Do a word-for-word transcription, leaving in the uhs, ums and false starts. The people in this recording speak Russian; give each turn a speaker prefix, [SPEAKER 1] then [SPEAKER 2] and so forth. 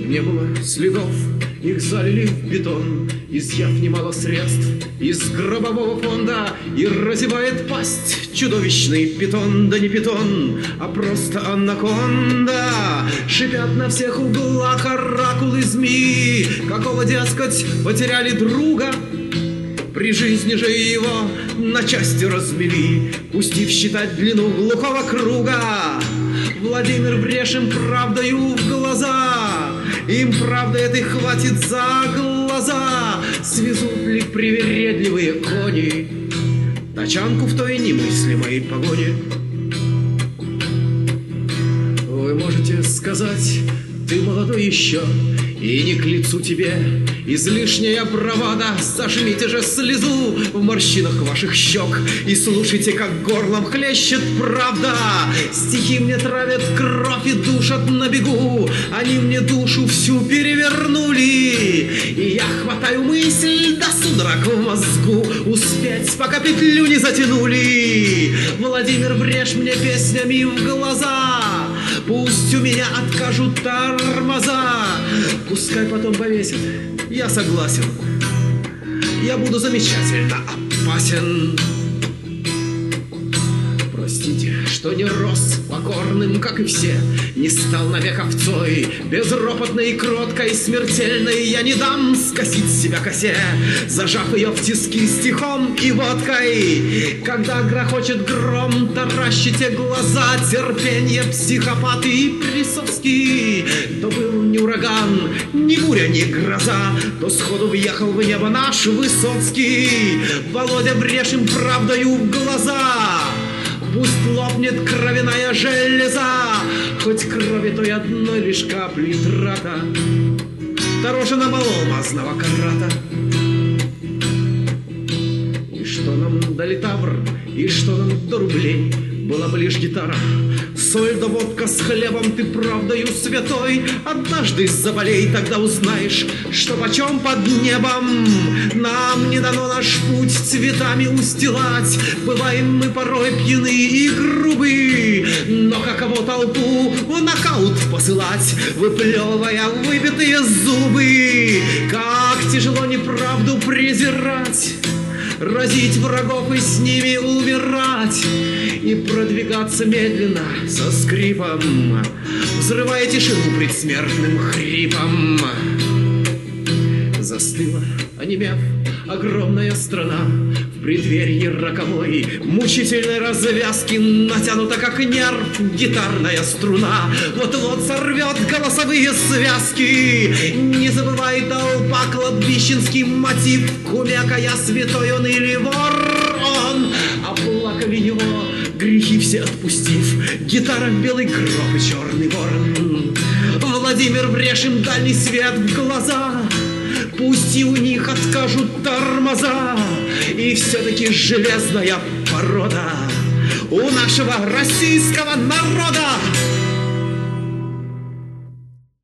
[SPEAKER 1] не было следов, их залили в бетон, изъяв немало средств из гробового фонда, и разевает пасть чудовищный питон, да не питон, а просто анаконда. Шипят на всех углах оракулы змеи, какого, дескать, потеряли друга. При жизни же его на части размели, пустив считать длину глухого круга. Владимир Брешем правдою в глаза, им правда этой хватит за глаза. Свезут ли привередливые кони тачанку в той немыслимой погоне? Вы можете сказать, ты молодой еще, и не к лицу тебе излишняя бравада. Сожмите же слезу в морщинах ваших щек и слушайте, как горлом хлещет правда. Стихи мне травят кровь и душат на бегу, они мне душу всю перевернули, и я хватаю мысль до судорог в мозгу, успеть, пока петлю не затянули. Владимир, брешь мне песнями в глаза, пусть у меня откажут тормоза, пускай потом повесят, я согласен, я буду замечательно опасен. Простите, что не рос покорным, как и все, не стал навек овцой, безропотной, кроткой, смертельной. Я не дам скосить себя косе, зажав ее в тиски стихом и водкой. Когда грохочет гром, таращите глаза, терпенье психопат и Присовский. То был не ураган, ни буря, ни гроза, то сходу въехал в небо наш Высоцкий. Володя, Брешем правдою в глаза, пусть лопнет кровяная железа, хоть крови той одной лишь капли трата, дороже нам алмазного карата. И что нам до литавр, и что нам до рублей, была бы лишь гитара, соль да водка с хлебом, ты правдою святой однажды заболей, тогда узнаешь, что почем под небом. Нам не дано наш путь цветами устилать, бываем мы порой пьяны и грубы, но каково толпу в нокаут посылать, выплевывая выбитые зубы. Как тяжело неправду презирать, разить врагов и с ними умирать, и продвигаться медленно со скрипом, взрывая тишину предсмертным хрипом. Застыла, онемев, огромная страна в преддверии роковой мучительной развязки, натянута как нерв гитарная струна, вот-вот сорвет голосовые связки. Не забывай, толпа, кладбищенский мотив, кумяка я святой он или вор он, оплакали его грехи все отпустив, гитара, белый гроб и черный ворон. Владимир, Брешем дальний свет в глаза, пусть и у них откажут тормоза, и все-таки железная порода у нашего российского народа.